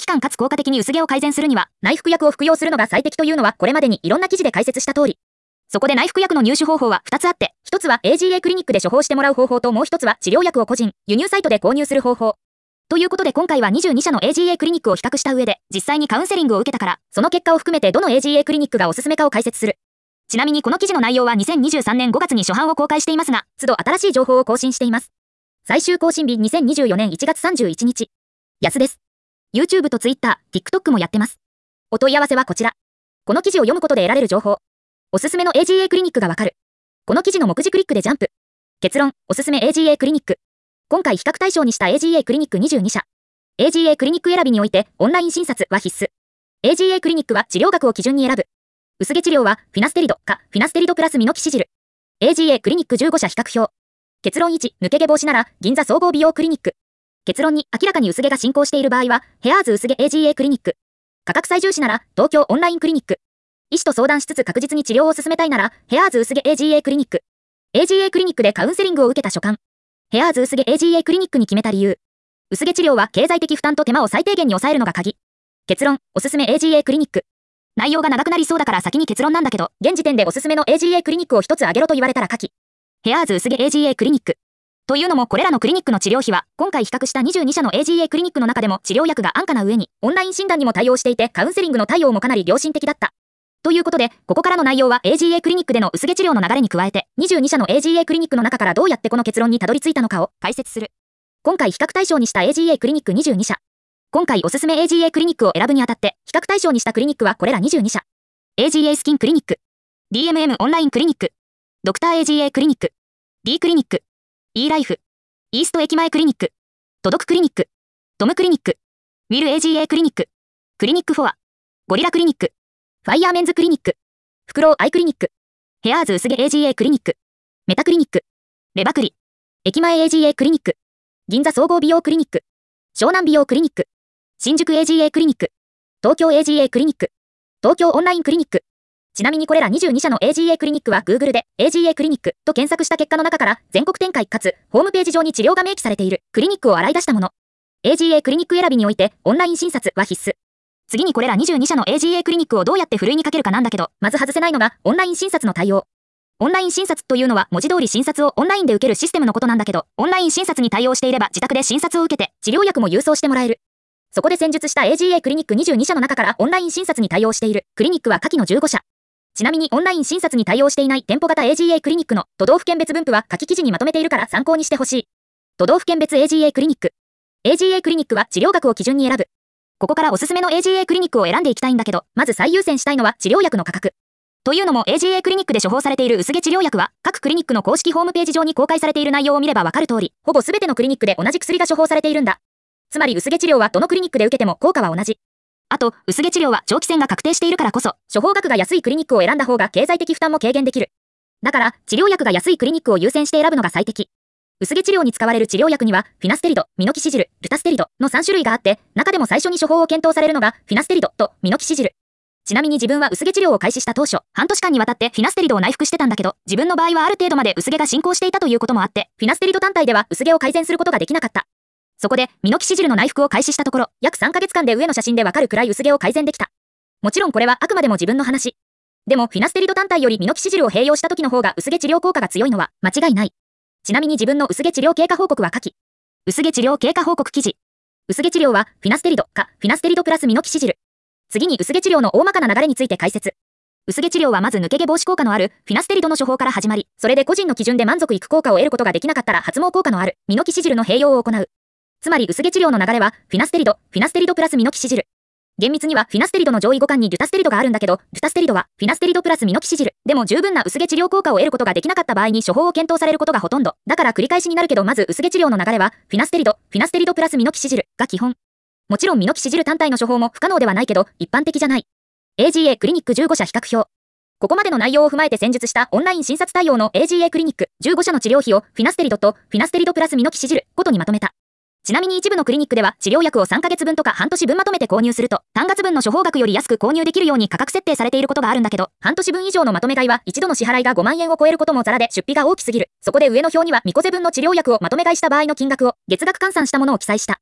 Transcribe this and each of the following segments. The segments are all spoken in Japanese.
期間かつ効果的に薄毛を改善するには、内服薬を服用するのが最適というのはこれまでにいろんな記事で解説した通り。そこで内服薬の入手方法は2つあって、1つは AGA クリニックで処方してもらう方法ともう1つは治療薬を個人、輸入サイトで購入する方法。ということで今回は22社の AGA クリニックを比較した上で、実際にカウンセリングを受けたから、その結果を含めてどの AGA クリニックがおすすめかを解説する。ちなみにこの記事の内容は2023年5月に初版を公開していますが、都度新しい情報を更新しています。最終更新日2024年1月31日。安です。YouTube と Twitter、TikTok もやってます。お問い合わせはこちら。この記事を読むことで得られる情報。おすすめの AGA クリニックがわかる。この記事の目次クリックでジャンプ。結論、おすすめ AGA クリニック。今回比較対象にした AGA クリニック22社。AGA クリニック選びにおいて、オンライン診察は必須。AGA クリニックは治療学を基準に選ぶ。薄毛治療は、フィナステリドか、フィナステリドプラスミノキシジル。AGA クリニック15社比較表。結論1、抜け毛防止なら、銀座総合美容クリニック。結論2、明らかに薄毛が進行している場合は、ヘアーズ薄毛 AGA クリニック。価格最重視なら、東京オンラインクリニック。医師と相談しつつ確実に治療を進めたいなら、ヘアーズ薄毛 AGA クリニック。AGA クリニックでカウンセリングを受けた所感。ヘアーズ薄毛 AGA クリニックに決めた理由。薄毛治療は経済的負担と手間を最低限に抑えるのが鍵。結論、おすすめ AGA クリニック。内容が長くなりそうだから先に結論なんだけど、現時点でおすすめの AGA クリニックを一つ挙げろと言われたら書き。ヘアーズ薄毛 AGA クリニック。というのもこれらのクリニックの治療費は、今回比較した22社の AGA クリニックの中でも治療薬が安価な上に、オンライン診断にも対応していてカウンセリングの対応もかなり良心的だった。ということで、ここからの内容は AGA クリニックでの薄毛治療の流れに加えて、22社の AGA クリニックの中からどうやってこの結論にたどり着いたのかを解説する。今回比較対象にした AGA クリニック22社。今回おすすめ AGA クリニックを選ぶにあたって、比較対象にしたクリニックはこれら22社。AGA スキンクリニック。DMM オンラインクリニック。ドクター AGA クリニック。D クリニック。E ライフ。イースト駅前クリニック。届くクリニック。トムクリニック。ウィル AGA クリニック。クリニックフォア。ゴリラクリニック。ファイヤーメンズクリニック。フクロウアイクリニック。ヘアーズ薄毛 AGA クリニック。メタクリニック。レバクリ。駅前 AGA クリニック。銀座総合美容クリニック。湘南美容クリニック。新宿 AGA クリニック。東京 AGA クリニック。東京オンラインクリニック。ちなみにこれら22社の AGA クリニックは Google で AGA クリニックと検索した結果の中から全国展開かつホームページ上に治療が明記されているクリニックを洗い出したもの。AGA クリニック選びにおいてオンライン診察は必須。次にこれら22社の AGA クリニックをどうやってふるいにかけるかなんだけど、まず外せないのがオンライン診察の対応。オンライン診察というのは文字通り診察をオンラインで受けるシステムのことなんだけど、オンライン診察に対応していれば自宅で診察を受けて治療薬も郵送してもらえる。そこで先述した AGA クリニック22社の中からオンライン診察に対応しているクリニックは下記の15社。ちなみにオンライン診察に対応していない店舗型 AGA クリニックの都道府県別分布は下記記事にまとめているから参考にしてほしい。都道府県別 AGA クリニック。AGA クリニックは治療学を基準に選ぶ。ここからおすすめの AGA クリニックを選んでいきたいんだけど、まず最優先したいのは治療薬の価格。というのも AGA クリニックで処方されている薄毛治療薬は、各クリニックの公式ホームページ上に公開されている内容を見ればわかる通り、ほぼ全てのクリニックで同じ薬が処方されているんだ。つまり薄毛治療はどのクリニックで受けても効果は同じ。あと、薄毛治療は長期戦が確定しているからこそ、処方額が安いクリニックを選んだ方が経済的負担も軽減できる。だから、治療薬が安いクリニックを優先して選ぶのが最適。薄毛治療に使われる治療薬には、フィナステリド、ミノキシジル、ルタステリドの3種類があって、中でも最初に処方を検討されるのが、フィナステリドとミノキシジル。ちなみに自分は薄毛治療を開始した当初、半年間にわたってフィナステリドを内服してたんだけど、自分の場合はある程度まで薄毛が進行していたということもあって、フィナステリド単体では薄毛を改善することができなかった。そこで、ミノキシジルの内服を開始したところ、約3ヶ月間で上の写真でわかるくらい薄毛を改善できた。もちろんこれはあくまでも自分の話。でも、フィナステリド単体よりミノキシジルを併用した時の方が薄毛治療効果が強いのは間違いない。ちなみに自分の薄毛治療経過報告は下記。薄毛治療経過報告記事。薄毛治療は、フィナステリドか、フィナステリドプラスミノキシジル。次に薄毛治療の大まかな流れについて解説。薄毛治療はまず抜け毛防止効果のあるフィナステリドの処方から始まり、それで個人の基準で満足いく効果を得ることができなかったら発毛効果のあるミノキシジルの併用を行う。つまり薄毛治療の流れは、フィナステリドプラスミノキシジル。厳密にはフィナステリドの上位互換にルタステリドがあるんだけど、ルタステリドはフィナステリドプラスミノキシジル。でも十分な薄毛治療効果を得ることができなかった場合に処方を検討されることがほとんど。だから繰り返しになるけど、まず薄毛治療の流れは、フィナステリドプラスミノキシジルが基本。もちろんミノキシジル単体の処方も不可能ではないけど、一般的じゃない。AGA クリニック15社比較表。ここまでの内容を踏まえて先述したオンライン診察対応の AGA クリニック15社の治療費をフィナステリドとフィナステリドプラスミノキシジルごとにまとめた。ちなみに一部のクリニックでは治療薬を3ヶ月分とか半年分まとめて購入すると単月分の処方額より安く購入できるように価格設定されていることがあるんだけど、半年分以上のまとめ買いは一度の支払いが5万円を超えることもザラで出費が大きすぎる。そこで上の表にはミコゼ分の治療薬をまとめ買いした場合の金額を月額換算したものを記載した。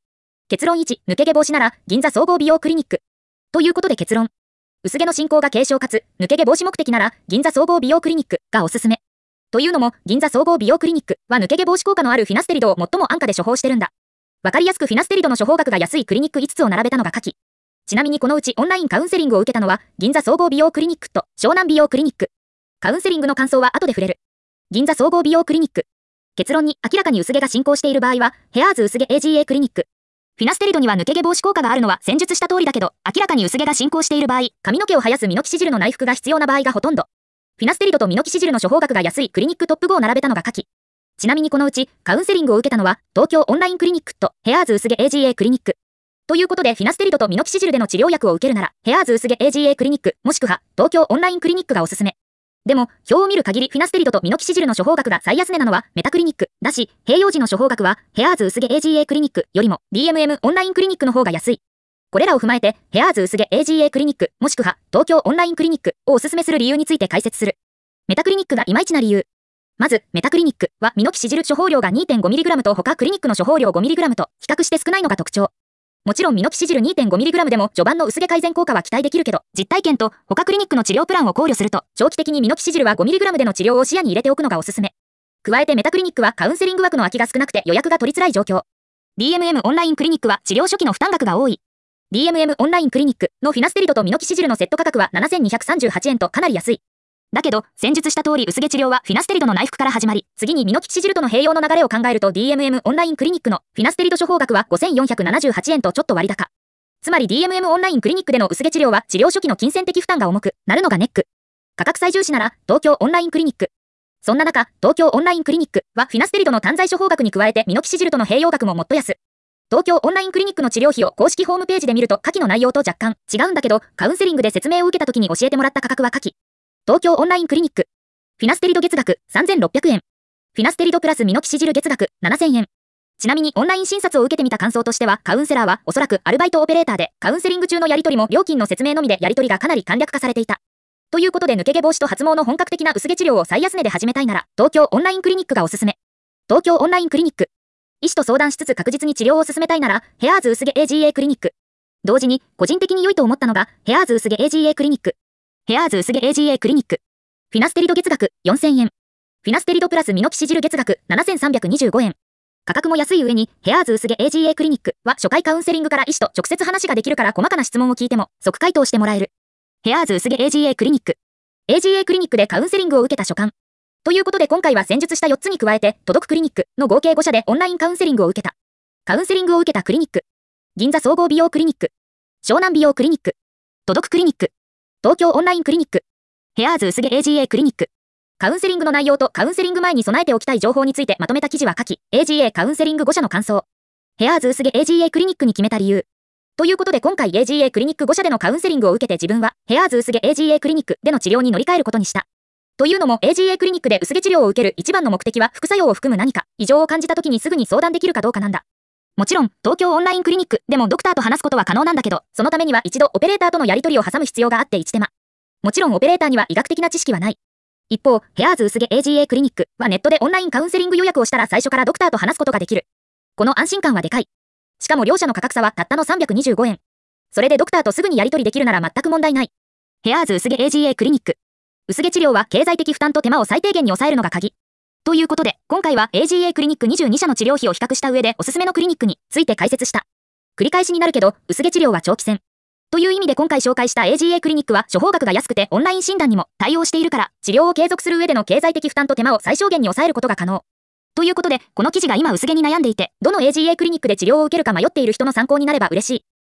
結論1、抜け毛防止なら、銀座総合美容クリニック。ということで結論。薄毛の進行が軽症かつ、抜け毛防止目的なら、銀座総合美容クリニックがおすすめ。というのも、銀座総合美容クリニックは抜け毛防止効果のあるフィナステリドを最も安価で処方してるんだ。わかりやすくフィナステリドの処方額が安いクリニック5つを並べたのが下記。ちなみにこのうちオンラインカウンセリングを受けたのは、銀座総合美容クリニックと湘南美容クリニック。カウンセリングの感想は後で触れる。銀座総合美容クリニック。結論に明らかに薄毛が進行している場合は、ヘアーズ薄毛 AGA クリニック。フィナステリドには抜け毛防止効果があるのは先述した通りだけど、明らかに薄毛が進行している場合、髪の毛を生やすミノキシジルの内服が必要な場合がほとんど。フィナステリドとミノキシジルの処方額が安いクリニックトップ5を並べたのが下記。ちなみにこのうち、カウンセリングを受けたのは、東京オンラインクリニックとヘアーズ薄毛 AGA クリニック。ということで、フィナステリドとミノキシジルでの治療薬を受けるなら、ヘアーズ薄毛 AGA クリニック、もしくは、東京オンラインクリニックがおすすめ。でも、表を見る限りフィナステリドとミノキシジルの処方額が最安値なのはメタクリニックだし、併用時の処方額はヘアーズ薄毛 AGA クリニックよりも DMM オンラインクリニックの方が安い。これらを踏まえて、ヘアーズ薄毛 AGA クリニックもしくは東京オンラインクリニックをおすすめする理由について解説する。メタクリニックがいまいちな理由。まず、メタクリニックはミノキシジル処方量が 2.5mg と他クリニックの処方量 5mg と比較して少ないのが特徴。もちろんミノキシジル 2.5mg でも序盤の薄毛改善効果は期待できるけど、実体験と他クリニックの治療プランを考慮すると、長期的にミノキシジルは 5mg での治療を視野に入れておくのがおすすめ。加えてメタクリニックはカウンセリング枠の空きが少なくて予約が取りづらい状況。DMM オンラインクリニックは治療初期の負担額が多い。DMM オンラインクリニックのフィナステリドとミノキシジルのセット価格は7238円とかなり安い。だけど、先述した通り薄毛治療はフィナステリドの内服から始まり、次にミノキシジルとの併用の流れを考えると DMM オンラインクリニックのフィナステリド処方額は5478円とちょっと割高。つまり DMM オンラインクリニックでの薄毛治療は治療初期の金銭的負担が重くなるのがネック。価格最重視なら東京オンラインクリニック。そんな中、東京オンラインクリニックはフィナステリドの単剤処方額に加えてミノキシジルとの併用額ももっと安。東京オンラインクリニックの治療費を公式ホームページで見ると下記の内容と若干違うんだけど、カウンセリングで説明を受けた時に教えてもらった価格は下記。東京オンラインクリニック。フィナステリド月額3600円。フィナステリドプラスミノキシジル月額7000円。ちなみにオンライン診察を受けてみた感想としては、カウンセラーはおそらくアルバイトオペレーターで、カウンセリング中のやり取りも料金の説明のみでやり取りがかなり簡略化されていた。ということで抜け毛防止と発毛の本格的な薄毛治療を最安値で始めたいなら、東京オンラインクリニックがおすすめ。東京オンラインクリニック。医師と相談しつつ確実に治療を進めたいなら、ヘアーズ薄毛 AGA クリニック。同時に、個人的に良いと思ったのが、ヘアーズ薄毛 AGA クリニック。ヘアーズ薄毛 AGA クリニック。フィナステリド月額4000円。フィナステリドプラスミノキシジル月額7325円。価格も安い上に、ヘアーズ薄毛 AGA クリニックは初回カウンセリングから医師と直接話ができるから細かな質問を聞いても即回答してもらえる。ヘアーズ薄毛 AGA クリニック。AGA クリニックでカウンセリングを受けた所感。ということで今回は先述した4つに加えて、届くクリニックの合計5社でオンラインカウンセリングを受けた。カウンセリングを受けたクリニック。銀座総合美容クリニック。湘南美容クリニック。届くクリニック。東京オンラインクリニック。ヘアーズ薄毛 AGA クリニック。カウンセリングの内容とカウンセリング前に備えておきたい情報についてまとめた記事は下記、AGA カウンセリング5社の感想。ヘアーズ薄毛 AGA クリニックに決めた理由。ということで今回 AGA クリニック5社でのカウンセリングを受けて自分はヘアーズ薄毛 AGA クリニックでの治療に乗り換えることにした。というのも AGA クリニックで薄毛治療を受ける一番の目的は副作用を含む何か異常を感じた時にすぐに相談できるかどうかなんだ。もちろん東京オンラインクリニックでもドクターと話すことは可能なんだけど、そのためには一度オペレーターとのやり取りを挟む必要があって一手間。もちろんオペレーターには医学的な知識はない。一方、ヘアーズ薄毛 AGA クリニックはネットでオンラインカウンセリング予約をしたら最初からドクターと話すことができる。この安心感はでかい。しかも両者の価格差はたったの325円。それでドクターとすぐにやり取りできるなら全く問題ない。ヘアーズ薄毛 AGA クリニック。薄毛治療は経済的負担と手間を最低限に抑えるのが鍵。ということで、今回は AGA クリニック22社の治療費を比較した上でおすすめのクリニックについて解説した。繰り返しになるけど、薄毛治療は長期戦。という意味で今回紹介した AGA クリニックは処方額が安くてオンライン診断にも対応しているから、治療を継続する上での経済的負担と手間を最小限に抑えることが可能。ということで、この記事が今薄毛に悩んでいて、どの AGA クリニックで治療を受けるか迷っている人の参考になれば嬉しい。